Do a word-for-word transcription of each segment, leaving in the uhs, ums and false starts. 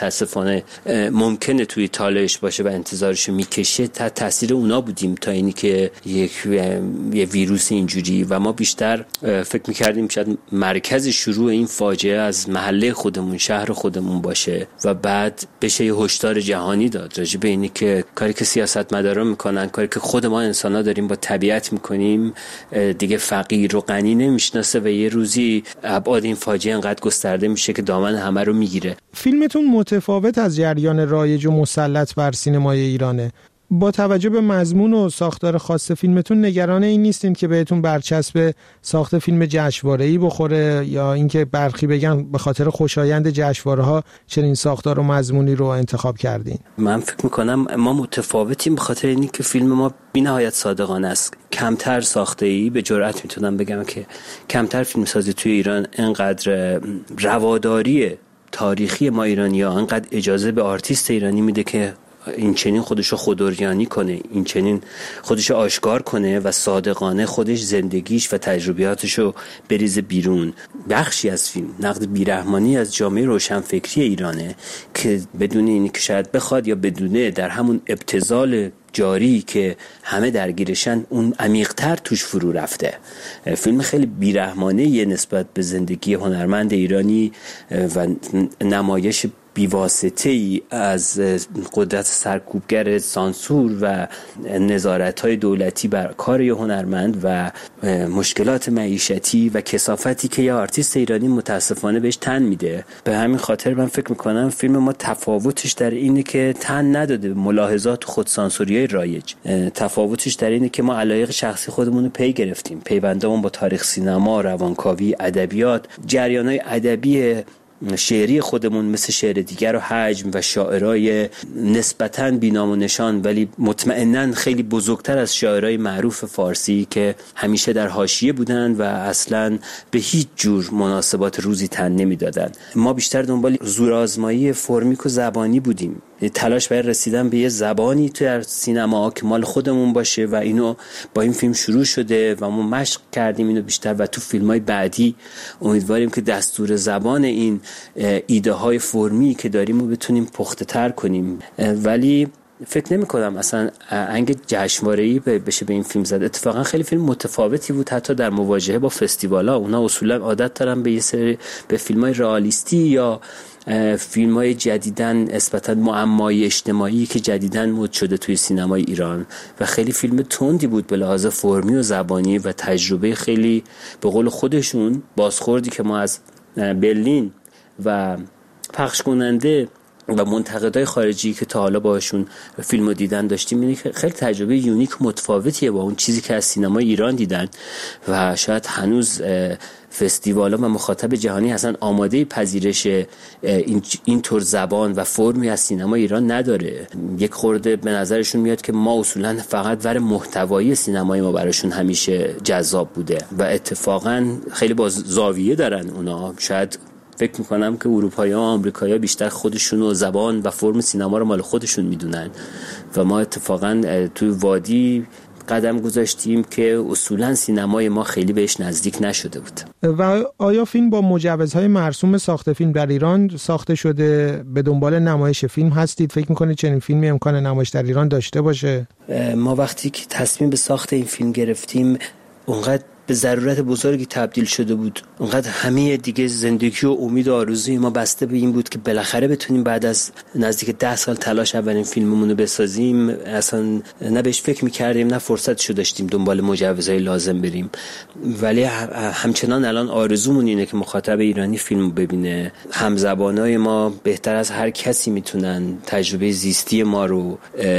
متاسفانه ممکنه توی تالش باشه و انتظارشو میکشه، تحت تاثیر اونا بودیم تا اینی که یک یه ویروس اینجوری، و ما بیشتر فکر میکردیم شاید مرکز شروع این فاجعه از محله خودمون، شهر خودمون باشه و بعد بشه یه هشدار جهانی داد راجع به اینی که کاری که سیاستمدارا میکنن، کاری که خود ما انسانا داریم با طبیعت میکنیم دیگه فقیر و غنی نمیشناسه و یه روزی ابعاد این فاجعه انقدر گسترده میشه که دامن همه رو میگیره. فیلمتون متفاوت از جریان رایج و مسلط بر سینمای ایرانه. با توجه به مضمون و ساختار خاص فیلمتون نگران این نیستین که بهتون برچسب ساخت فیلم جشنواره‌ای بخوره، یا اینکه برخی بگن به خاطر خوشایند جشنواره‌ها چنین ساختار و مضمونی رو انتخاب کردین؟ من فکر میکنم ما متفاوتیم به خاطر اینی که فیلم ما بی‌نهایت صادقانه است. کمتر ساخته‌ای، به جرئت میتونم بگم که کمتر فیلمسازی توی ایران انقدر رواداری تاریخی ما ایرانی‌ها، انقدر اجازه به آرتیست ایرانی میده که این چنین خودشو خوداریانی کنه، این چنین خودشو آشکار کنه و صادقانه خودش زندگیش و تجربیاتشو بریزه بیرون. بخشی از فیلم نقد بیرحمانی از جامعه روشنفکری ایرانه که بدون اینی که شاید بخواد یا بدونه، در همون ابتذال جاری که همه درگیرشن اون عمیق‌تر توش فرو رفته. فیلم خیلی بیرحمانه یه نسبت به زندگی هنرمند ایرانی و نمایش بیواسطه ای از قدرت سرکوبگر سانسور و نظارت‌های دولتی بر کار یه هنرمند و مشکلات معیشتی و کثافتی که یه آرتیست ایرانی متاسفانه بهش تن میده. به همین خاطر من فکر میکنم فیلم ما تفاوتش در اینه که تن نداده به ملاحظات خودسانسوریای رایج. تفاوتش در اینه که ما علایق شخصی خودمون رو پی گرفتیم، پیوندمون با تاریخ سینما، روانکاوی، ادبیات، جریان‌های ادبی شعری خودمون مثل شعر دیگر و حجم و شاعرای نسبتاً بی‌نام و نشان ولی مطمئناً خیلی بزرگتر از شاعرای معروف فارسی که همیشه در حاشیه بودن و اصلاً به هیچ جور مناسبات روزی تن نمیدادن. ما بیشتر دنبال زورآزمایی فرمیک و زبانی بودیم، تلاش برای رسیدن به یه زبانی تو سینما که مال خودمون باشه و اینو با این فیلم شروع شده و ما مشق کردیم اینو بیشتر و تو فیلم‌های بعدی امیدواریم که دستور زبان این ایده های فرمی که داریم رو بتونیم پخته تر کنیم. ولی فکر نمی کنم اصلا انگ جشنواره‌ای بشه به این فیلم زد. اتفاقا خیلی فیلم متفاوتی بود، حتی در مواجهه با فستیوالا. اونا اصولا عادت دارن به یه سری به فیلم‌های رئالیستی یا فیلم‌های جدیدن نسبتاً معمایی اجتماعی که جدیدن مد شده توی سینمای ایران و خیلی فیلم تندی بود به لحاظ فرمی و زبانی و تجربه خیلی به قول خودشون بازخوردی که ما از برلین و پخش کننده و منتقدای خارجی که تا حالا باشون فیلمو دیدن داشتیم اینه که خیلی تجربه یونیک و متفاوتیه با اون چیزی که از سینمای ایران دیدن و شاید هنوز فستیوالا و مخاطب جهانی اصلا آماده پذیرش این اینطور زبان و فرمی از سینما ایران نداره. یک خورده به نظرشون میاد که ما اصولا فقط ور محتوایی سینمای ما براشون همیشه جذاب بوده و اتفاقا خیلی با زاویه دارن اونا. شاید فکر میکنم که اروپایی‌ها و آمریکایی‌ها بیشتر خودشون و زبان و فرم سینما رو مال خودشون میدونن و ما اتفاقا توی وادی قدم گذاشتیم که اصولا سینمای ما خیلی بهش نزدیک نشده بود. و آیا فیلم با مجوزهای مرسوم ساخت فیلم در ایران ساخته شده؟ به دنبال نمایش فیلم هستید؟ فکر میکنید چنین فیلمی امکان نمایش در ایران داشته باشه؟ ما وقتی که تصمیم به ساخت این فیلم گرفتیم اونقدر به ضرورت بزرگی تبدیل شده بود، اونقدر همه دیگه زندگی و امید و آرزوی ما بسته به این بود که بالاخره بتونیم بعد از نزدیک ده سال تلاش اولین فیلممون رو بسازیم. اصلا نه بهش فکر می‌کردیم نه فرصتشو داشتیم دنبال مجوزهای لازم بریم، ولی همچنان الان آرزومون اینه که مخاطب ایرانی فیلمو ببینه. همزبانای ما بهتر از هر کسی میتونن تجربه زیستی ما رو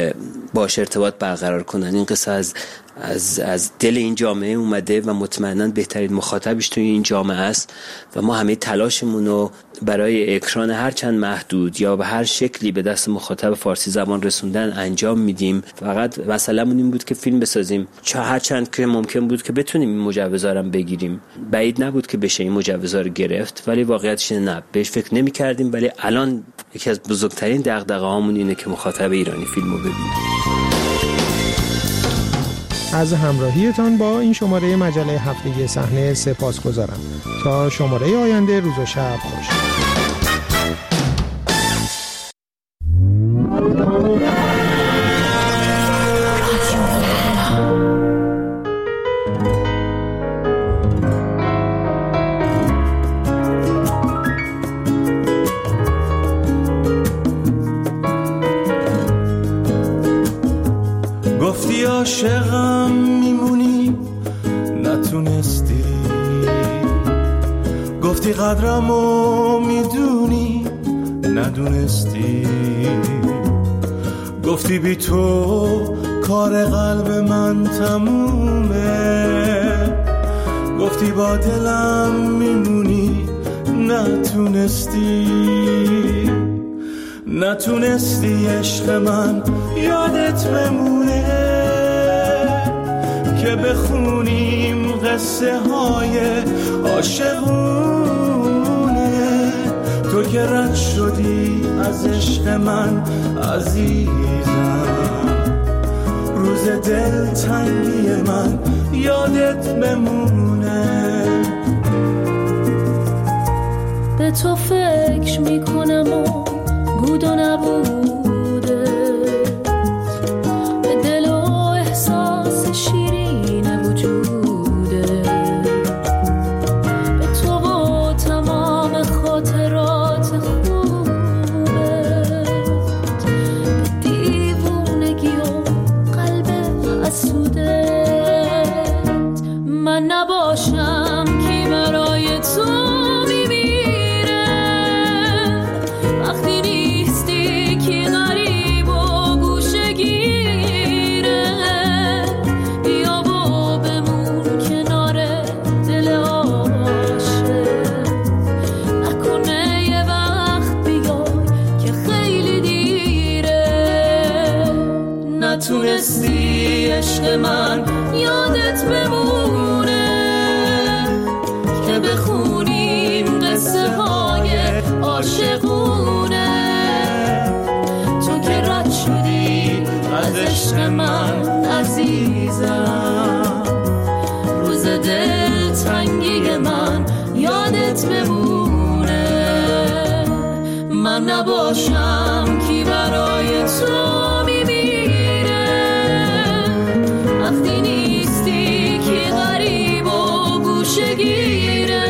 باش ارتباط برقرار کنن. این قصه از از از دل این جامعه اومده و مطمئناً بهترین مخاطبش توی این جامعه است و ما همه تلاشمون رو برای اکران هر چند محدود یا به هر شکلی به دست مخاطب فارسی زبان رسوندن انجام میدیم. فقط مسئله‌مون این بود که فیلم بسازیم، چه هر چند که ممکن بود که بتونیم این مجوزا رو بگیریم. بعید نبود که بشه این مجوزا رو گرفت، ولی واقعیتش نه، بهش فکر نمی‌کردیم. ولی الان یکی از بزرگترین دغدغه‌هامون اینه که مخاطب ایرانی فیلمو ببینه. از همراهیتان با این شماره مجله هفتگی صحنه سپاسگزارم. تا شماره آینده، روز و شب خوش. عاشقم میمونی نتونستی، گفتی قدرمو میدونی ندونستی، گفتی بی تو کار قلب من تمومه، گفتی با دلم میمونی نتونستی، نتونستی عشق من یادت بمونه که بخونیم قصه های عاشقونه. تو که رد شدی از عشق من عزیزم، روز دل تنگی من یادت بمونه. به تو فکر میکنم و بود و نبوده، به دل و احساس شیرین وجوده، به تو و تمام خاطرات خوبه، به دیوونگی و قلب حسوده. من نباشم کی برای تو نتونستی عشق من یادت بمونه که بخونیم قصه های عاشقونه. تو که رد شدی از عشق من عزیزم، روز دل تنگی من یادت بمونه. من نباشم کی برای تو وقتی نیستی که غریب و گوشه گیره،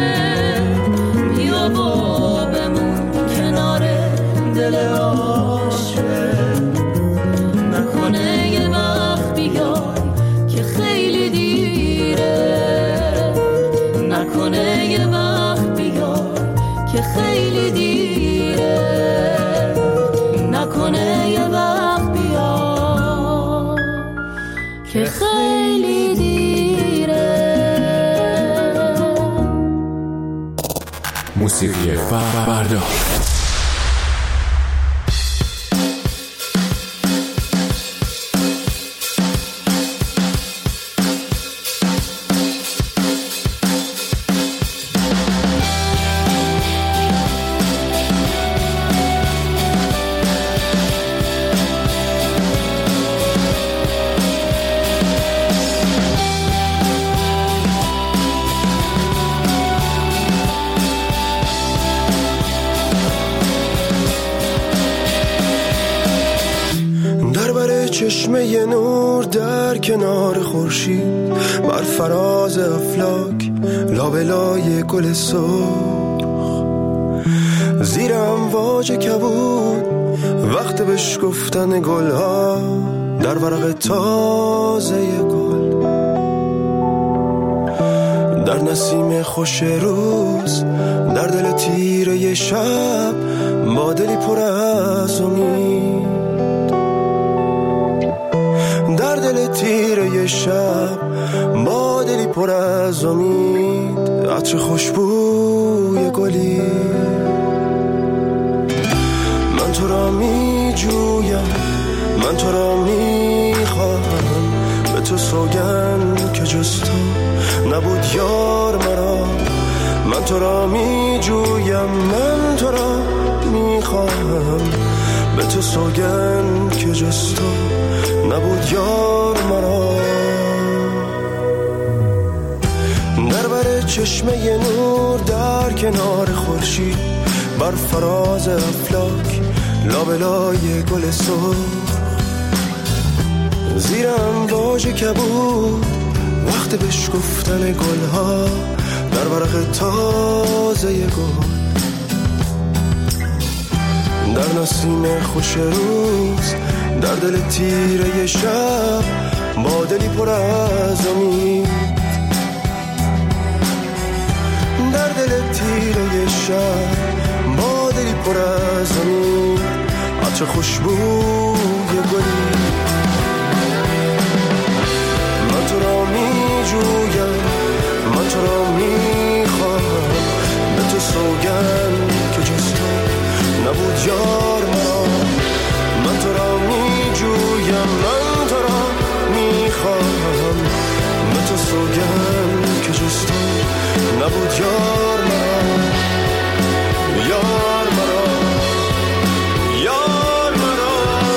بیا با بمون کنار دل عاشق، نکنه یه وقت بیای که خیلی دیره، نکنه یه وقت بیای که خیلی دیره، نکنه یه وقت بیای که خیلی دیره. موسیقی فردا چشمه نور در کنار خورشید، بر فراز افلاک لابلای گل سرخ، زیر امواج کبود وقت بشکفتن گلها در ورق تازه گل، در نسیم خوش روز، در دل تیره شب با دلی پر از امید، در دل تیره شب با دلی پر از امید، عطر خوشبوی گلی. من تو را می جویم، من تو را می خواهم، به تو سوگند که جز تو نبود یار مرا. من تو را می جویم، من تو را می خواهم، به تو سوگند که جز تو نبود یار مرا. در بر چشمه نور در کنار خورشید، بر فراز افلاک لابلای گل سرخ، زیر امواج کبود وقت بشکفتن گلها در ورق تازه گل، در نسیم خوش روز، در دل تیره شب با دلی پر از امید در دل تیره شب، با دلی پر از امید عطر خوشبوی گلی. من تو را می جویم، من تو را می خواهم، به تو سوگند که جز تو نبود یار مرا. من تو را می جویم، من تو را می خواهم، به تو سوگند که جز تو نبود یار مرا. یار مرا، یار مرا.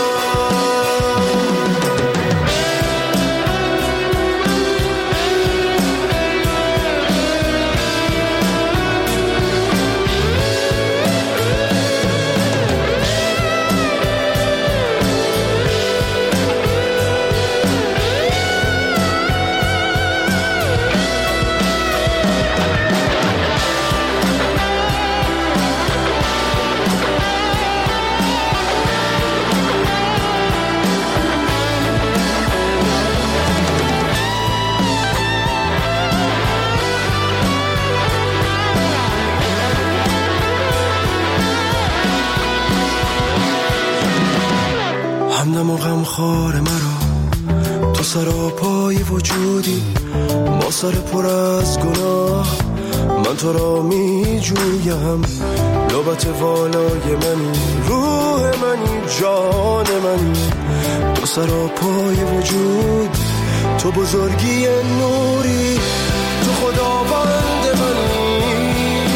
همدم و غمخوار مرا، تو سراپای وجودی با سر پر از گناه. من تو را می جویم، لبت والای منی، روح منی، جان منی، تو سراپای وجود، تو بزرگی نوری، تو خداوند منی،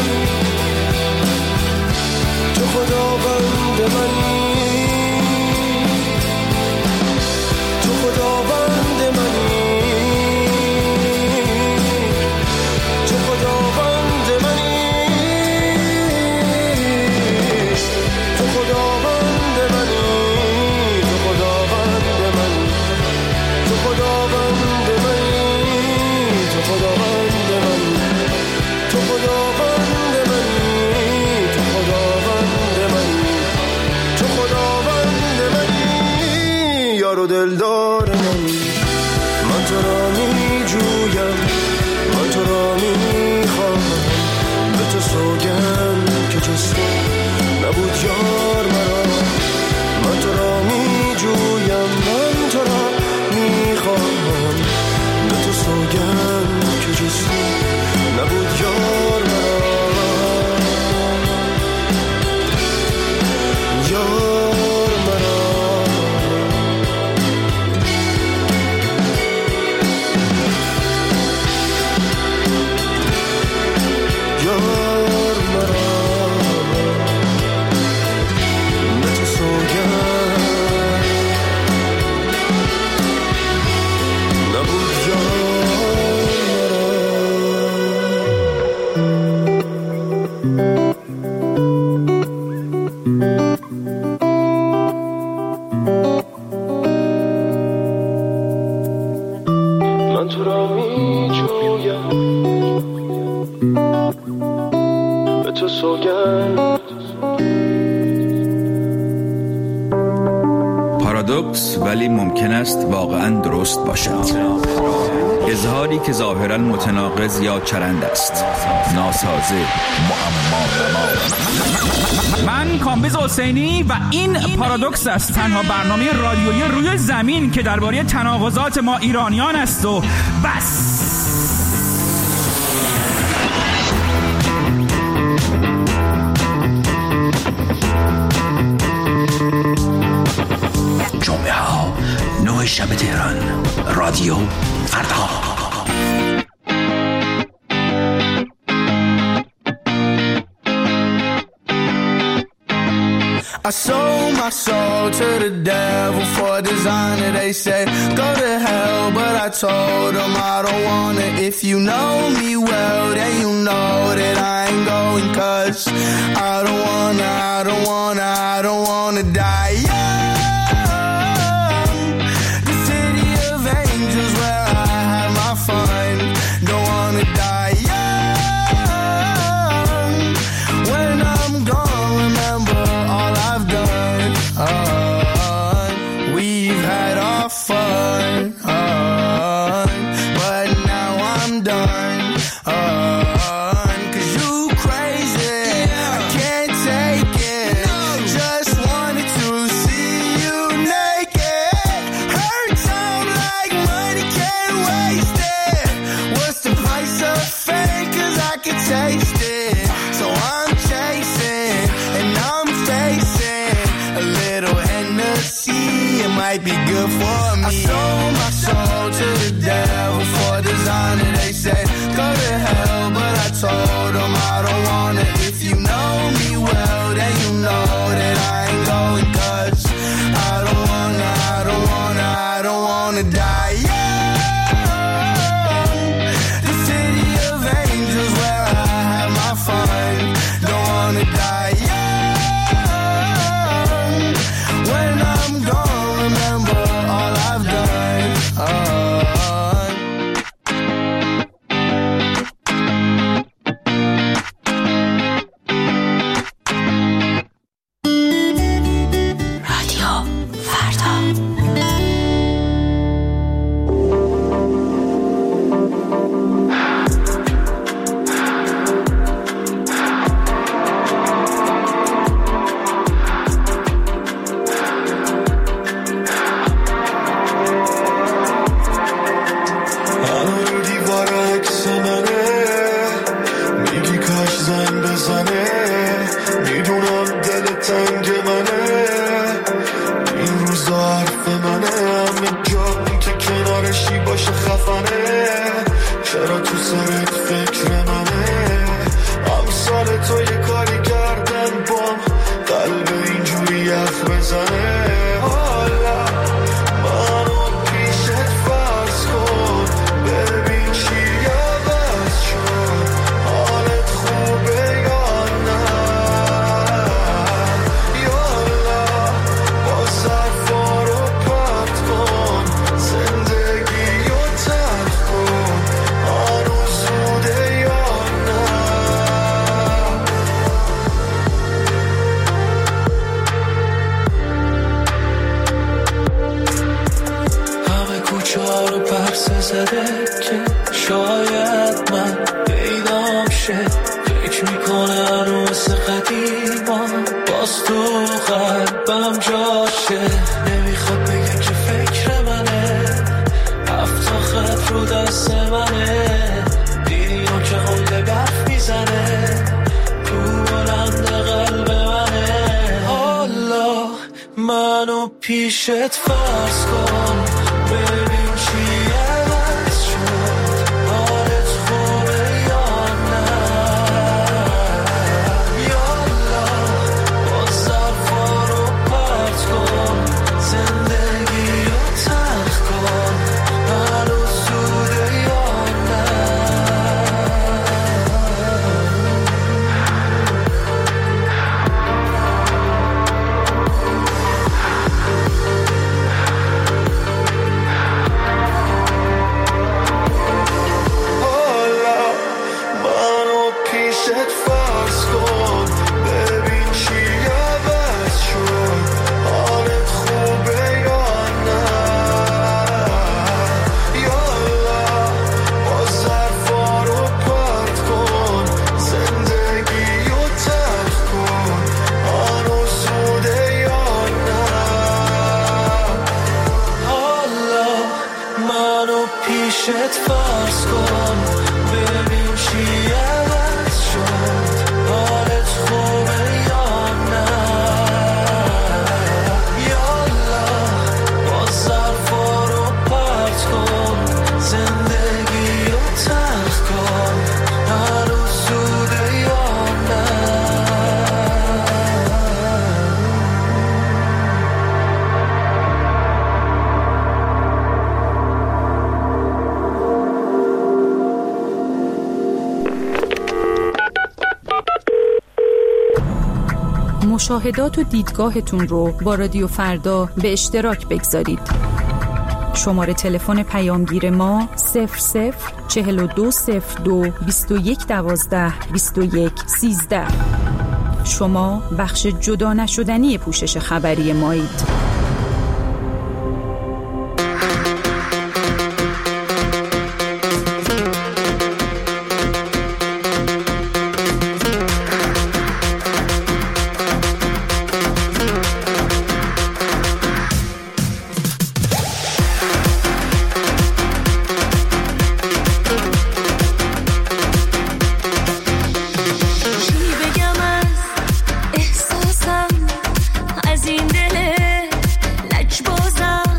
تو خداوند منی، خداوند منی، تو خداوند منی، تو خداوند منی، تو خداوند منی، تو خداوند منی، تو خداوند منی، تو خداوند منی، تو خداوند منی، تو خداوند منی، یار و دلدار منی. من تو را می جویم، من تو را می خواهم، به تو سوگند که جز تو نبود یار مرا. من تو را می جویم، من تو را می خواهم، به تو سوگند که جز تو نبود یار مرا. یار مرا. پارادوکس ولی ممکن است واقعا درست باشد. اظهاری که ظاهرا متناقض یا چرند است، ناسازه، معما. من کامبیز حسینی و این پارادوکس است، تنها برنامه رادیویی روی زمین که درباره تناقضات ما ایرانیان است و بس. جمعه ها نه شب تهران، رادیو فردا. I sold my soul to the devil for designer. They say go to hell, but I told them I don't want it. If you know me well, then you know that I ain't going, cause I don't wanna, I don't wanna, I don't wanna die young. The city of angels where I have my fun. Don't wanna die young. When I'm gone, remember all I've done. Uh, we've had our fun. Uh, might be good for me. I sold my soul to the devil for designer. They say go to hell, but I told them I don't want it. If you know me well, then you know that I ain't going, cause I don't wanna, I don't wanna, I don't wanna die young. The city of angels where I have my fun. Don't wanna die young. When I'm gone, remember all I've done. Oh. پیشت فرض کن ببین چی عوض شد حالت خوبه یا نه یالا با ظرفا رو پرت کن زندگی رو تلخ کن هنوز زوده یا نه پیشت فرض کن ببین چی عوض شد حالت خوبه یا نه یالا با ظرفا رو پرت کن زندگی رو تلخ کن هنوز زوده یا نه مشاهدات و دیدگاهتون رو با رادیو فردا به اشتراک بگذارید. شماره تلفن پیامگیر ما صفر صفر چهل و دو صفر دو بیست و یک دوازده بیست و یک سیزده. شما بخش جدا نشدنی پوشش خبری مایید. از این دل لج بازم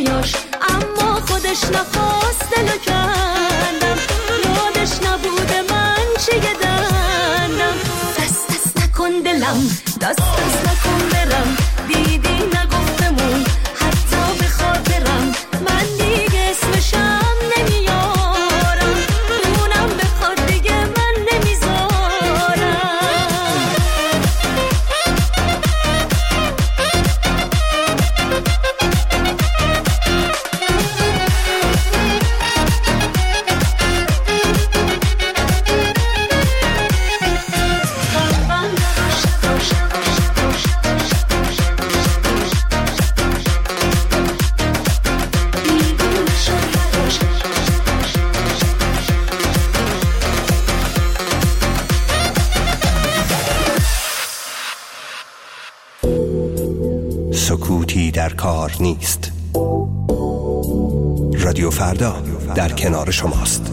رویاش، اما خودش نخواست دلو کندم، یادش نبوده من چه دندم. دست دست نکن دلم، دست دست نکن برم، دیدی نگفتمون حتی به خاطرم، من دیگه اسمشم نمیارم، اونم بخواد دیگه من نمیذارم. سکوتی در کار نیست. رادیو فردا در کنار شماست.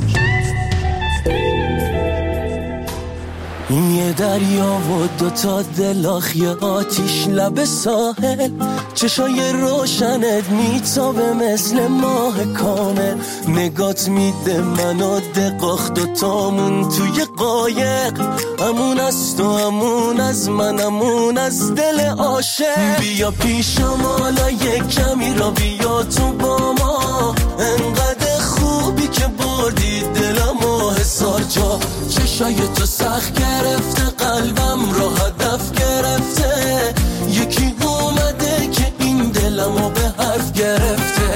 این یه دریا و دوتا دلاخ، یه آتیش لب ساحل، چشای روشنت میتابه مثل ماه کامل، نگات میده منو دقاخ دوتامون توی قایق، امون از تو امون از من امون از دل عاشق. بیا پیشم حالا یک کمی را بیا تو با ما، انقدر خوبی که بردی دلمو هزار جا، چشای تو سخت گرفته قلبم رو هدف گرفته، یکی اومده که این دلمو به حرف گرفته.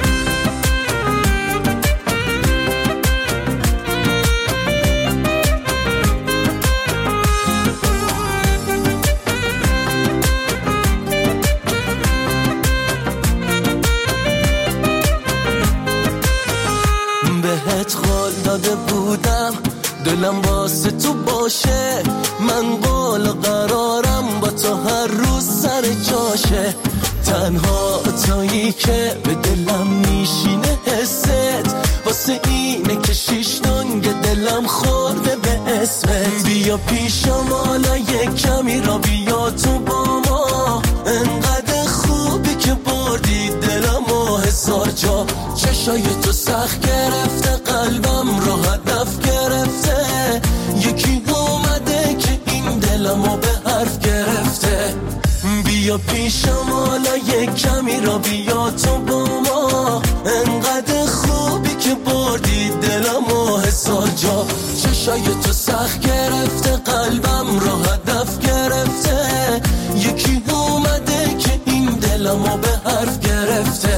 بهت قول داده بودم دلم واسه تو باشه، من قول قرارم با تو هر روز سر جاشه، تنها تویی که به دلم میشینه حست، واسه اینه که شیش دنگ دلم خورده به اسمت. بیا پیشم حالا یک کمی را بیا تو با ما، انقدر خوبی که بردی دلم و هزار جا، چشای تو سخت گرفته قلبم رو هدف گرفته، یکی اومده که این دلمو به حرف گرفته. بیا پیشم حالا یک کمی را بیا تو با ما، انقدر خوبی که بردی دلمو هزار جا، چشای تو سخت گرفته قلبم رو هدف گرفته، یکی اومده که این دلمو به حرف گرفته.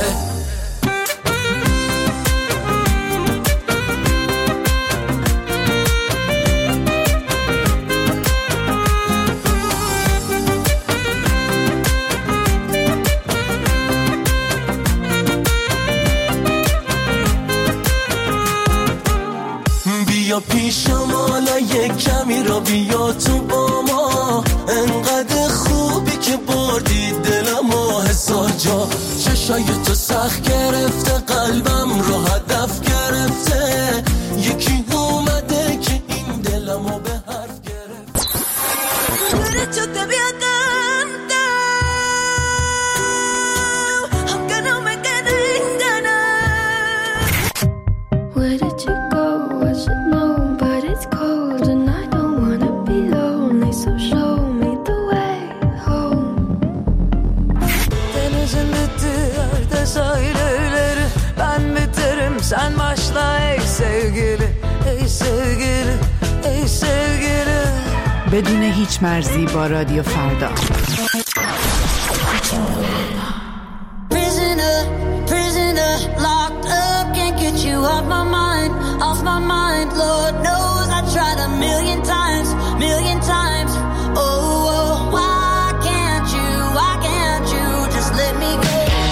بیا پیشم حالا یک کمی را بیا تو با ما، انقدر خوبی که بردی دلمو هزار جا، چشای تو سخت گرفته قلبم رو هدف گرفته، یکی اومده که این دلمو به حرف گرفته. Where did you go? I should know, but it's cold and I don't wanna be lonely, so show me the way home. Denizin bittiği yerde sahil evleri, ben biterim sen başla ey sevgili, ey sevgili, ey sevgili. بدون هیچ مرزی با رادیو فردا. Prisoner, prisoner, locked up, can't get you off my mind, off my mind. Lord knows I tried a million times, million times. Oh, oh, why can't you, why can't you just let me go?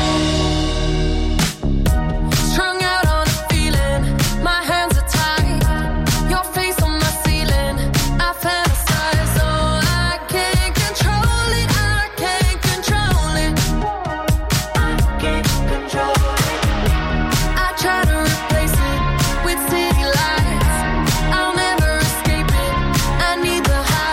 Strung out on a feeling, my hands are tied, your face on my ceiling, I fantasize, oh, I can't control it, I can't control it, I can't control it. I try to replace it with city lights, I'll never escape it, I need the high.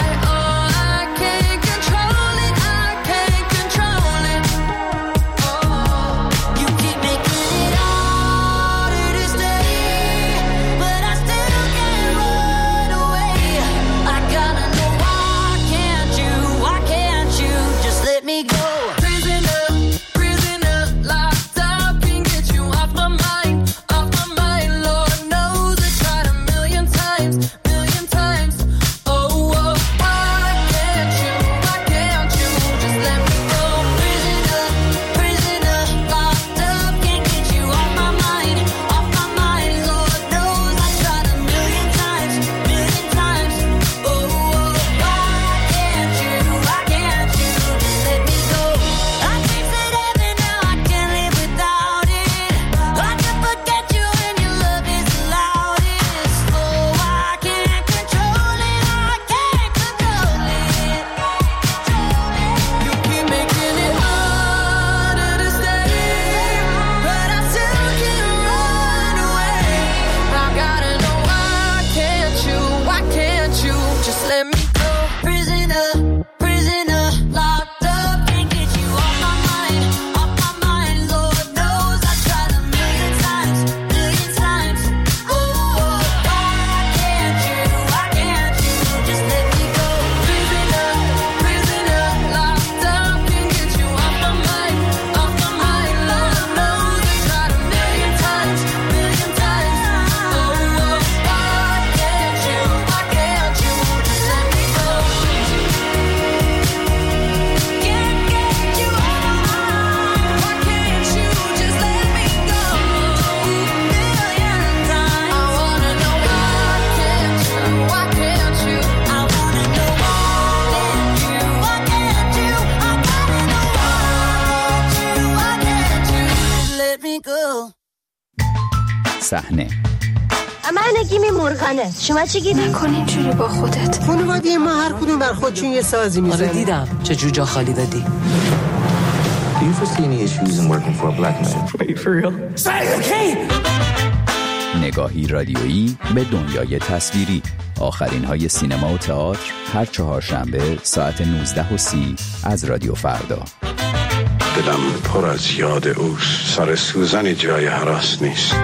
go. صحنه من نگیمی مرغنه. شما چی گید؟ نکن اینجوری با خودت. خانواده ما هر کدوم بر خودشون یه سازی میزنه. آره دیدم چه جو جا خالی دادی. Do you foresee any issues in working for a black man? Are you for real? Say okay. نگاهی رادیویی به دنیای تصویری. آخرین های سینما و تئاتر هر چهارشنبه ساعت نوزده و سی از رادیو فردا. دلم پر از یاد اوست. سر سوزن جای هراس نیست.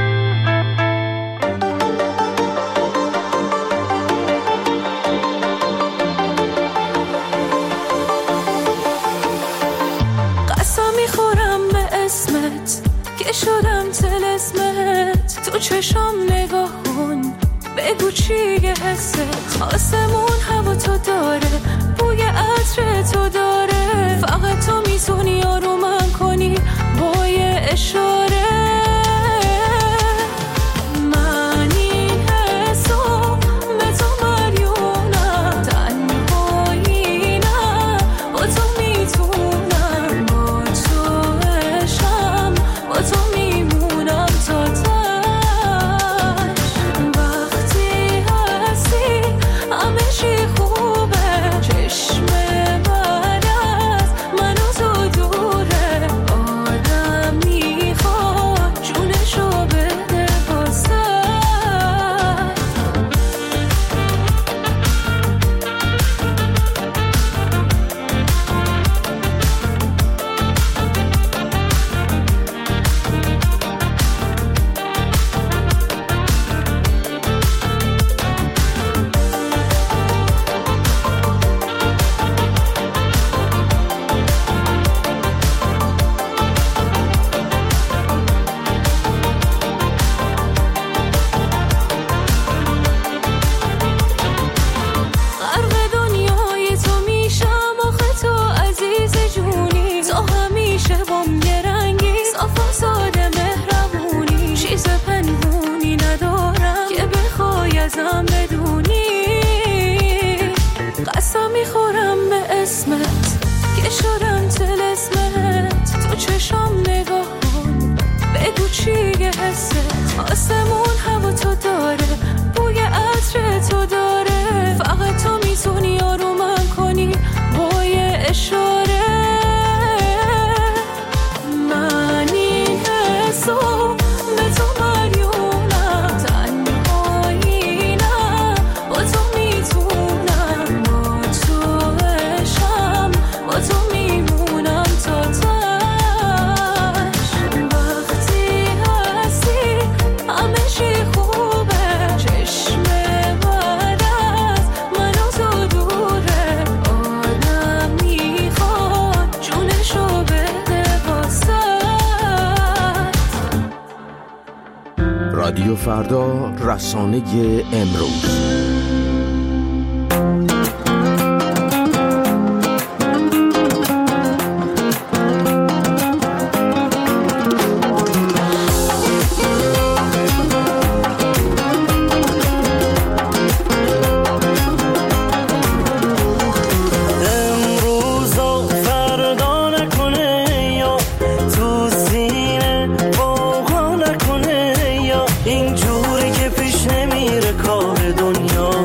قسم میخورم به اسمت که شدم طلسمت. تو چشم نگاه کن بگو چیه حست. آسمون هوا تو داره، بوی عطر تو داره. فقط تو میتونی آرومم کنی با یه اشاره. من این حسو به تو مریونم، تنهایی نه با تو میتونم. با تو عشقم با تو میمونم تا تا رادیو فردا، رسانه امروز. اینجوری که پیش نمیره کار دنیا.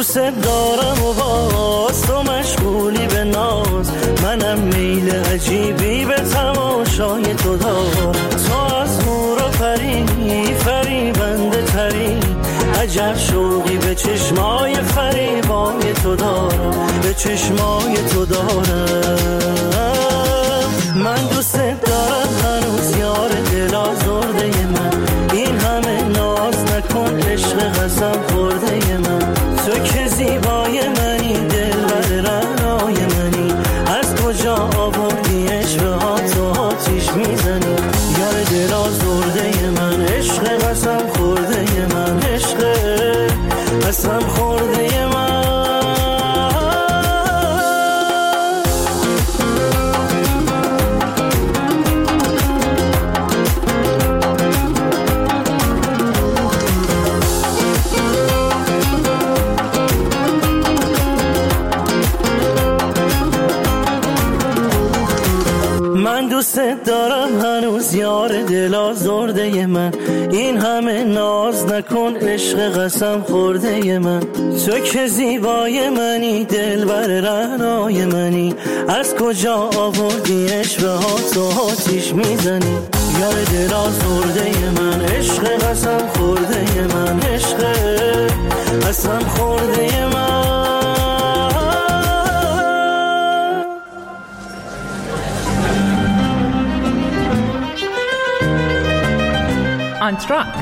دوست دارم و باز تو مشغولی به ناز، منم میل عجیبی به تماشای تو دارم. تو از نور و پری فریبنده تری، عجب شوقی به چشمای فریبای تو دارم، به چشمای تو دارم. من دوست دارم هنوز یار دل آزرده من، این همه ناز نکن عشق قسم خورده من. تو که زیبای منی دلبر رعنای منی، از کجا آوردی عشق ها تو آتیش میزنی. یار دل آزرده من، عشق قسم خورده من، عشق قسم خورده من. من دوست دارم هنوز یار دل آزرده من، این همه ناز نکن عشق قسم خورده من. تو که زیبای منی دلبر رعنای منی، از کجا آوردی عشق ها تو آتیش میزنی. یار دل آزرده من، عشق قسم خورده من، عشق قسم خورده من. آنتراکت.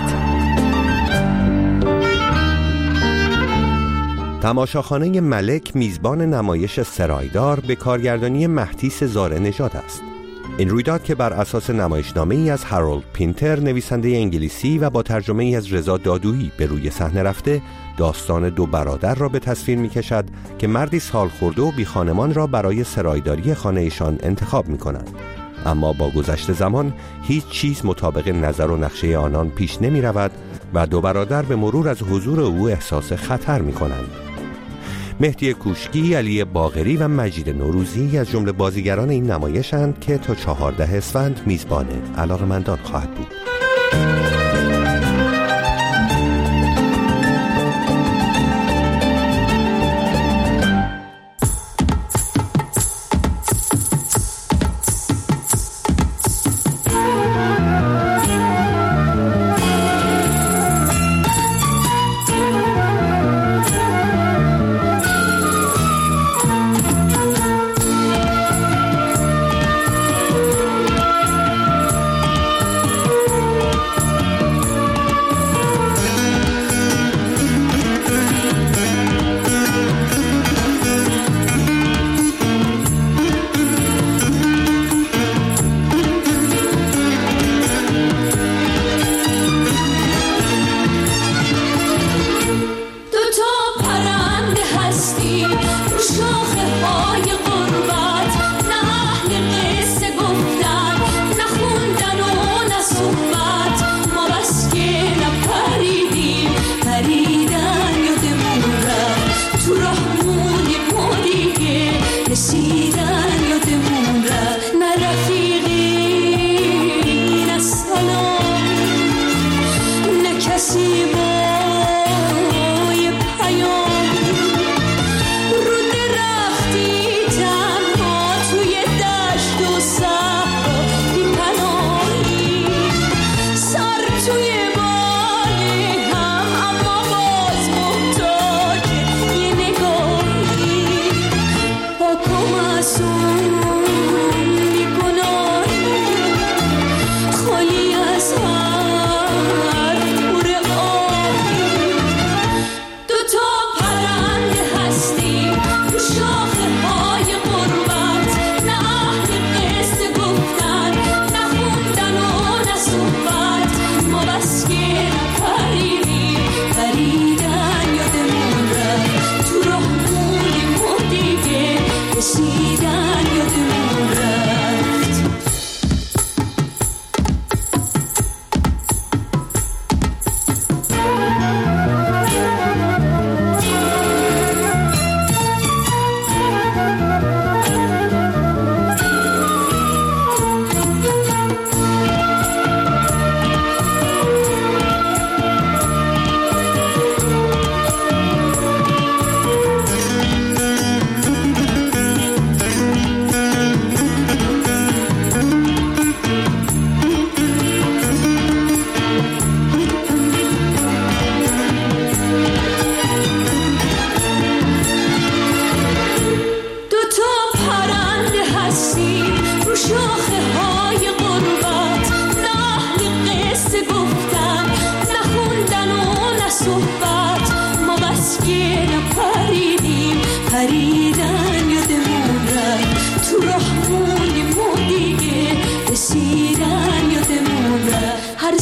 تماشاخانه ملک میزبان نمایش سرایدار به کارگردانی مهدیس زاره نژاد است. این رویداد که بر اساس نمایشنامه ای از هارولد پینتر نویسنده انگلیسی و با ترجمه ای از رضا دادویی به روی صحنه رفته، داستان دو برادر را به تصویر می‌کشد که مردی سالخورده و بی خانمان را برای سرایداری خانه‌شان انتخاب می‌کنند. اما با گذشت زمان هیچ چیز مطابق نظر و نقشه آنان پیش نمی رود و دو برادر به مرور از حضور او احساس خطر می کنند. مهدی کوشکی، علی باقری و مجید نوروزی از جمله بازیگران این نمایشند که تا چهارده اسفند میزبان علاقه‌مندان خواهد بود. صحبت ما بس که نپریدیم، پریدن یادمون رفت، تو راه موندیم و دیگه رسیدن یادمون رفت. هر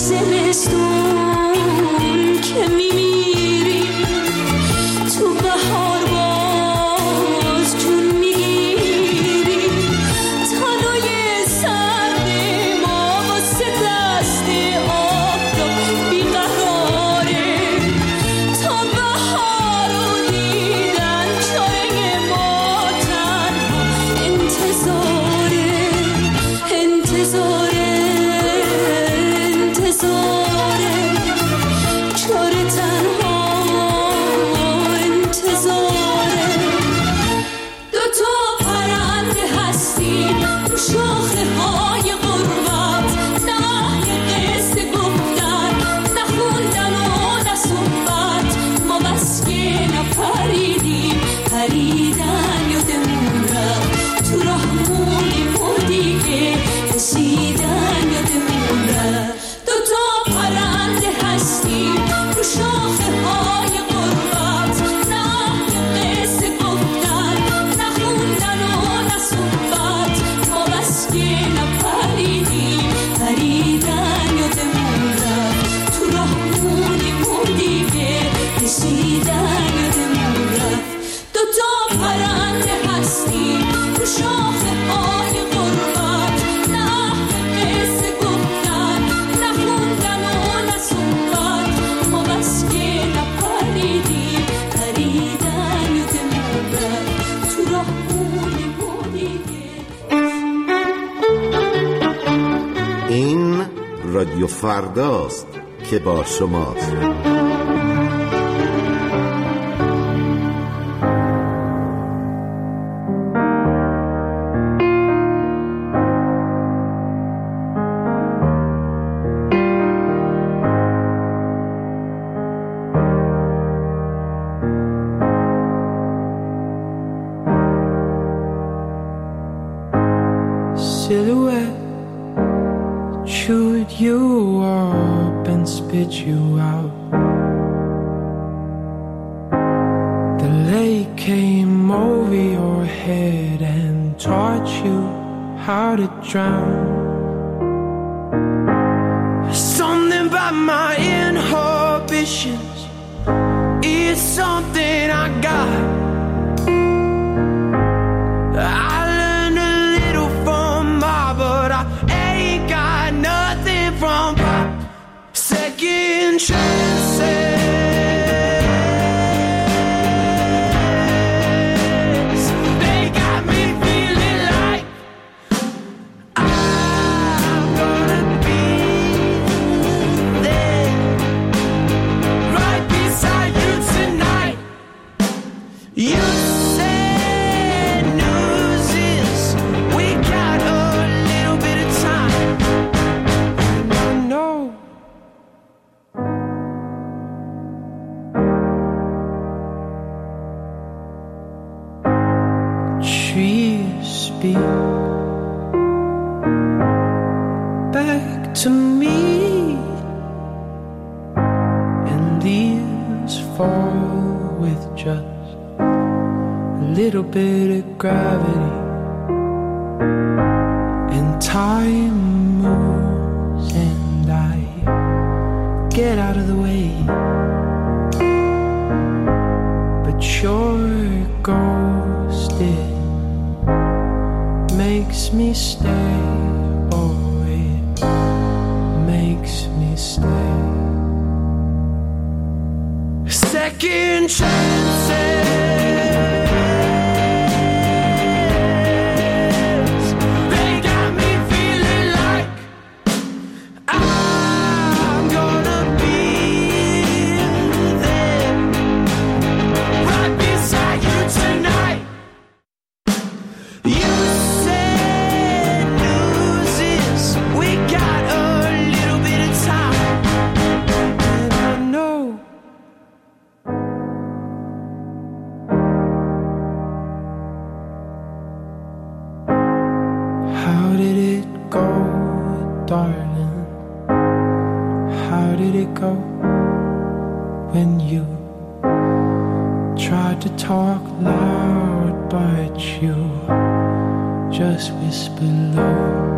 زمستون که میمیریم تو بهار باز جون میگیریم، تنهای سرد ما واسه دست آفتاب بیقراره، تا بهار رو دیدن چاره ما تنها انتظاره، انتظاره انتظاره، چاره تنها انتظاره. دو تا پرنده هستیم تو شاخه های غربت، نه قصه گفتن نه خوندن و نه صحبت، ما بس که نپریدیم، پریدن یادمون رفت، تو راه موندیم و دیگه رسیدن یادمون رفت. دو تا پرنده هستیم تو شاخه های غربت، نه قصه گفتن نه خوندن و نه صحبت، ما بس که نپریدیم، پریدن یادمون رفت، تو راه موندیم و دیگه رسیدن یادمون رفت. دو تا پرنده هستیم تو شاخه های غربت، نه قصه گفتن نه خوندن و نه صحبت، ما بس که نپریدیم، پریدن یادمون رفت، تو راه موندیم و دیگه. این رادیو فرداست که با شماست. Silhouette chewed you up and spit you out. The lake came over your head and taught you how to drown. Something about my inhibitions, it's something I got. I learned a little from my, but I ain't got nothing from my second chances. They got me feeling like I'm gonna be there, right beside you tonight. You said news is we got a little bit of time, and I know trees speak back to me, and leaves fall with just a little bit of gravity, and time moves and I get out of the way, but your ghosting makes me stay, oh it makes me stay. Second chances, they got me feeling like I'm gonna be there, right beside you tonight. You said news is we got a little bit of time, and I know tried to talk loud, but you just whisper low.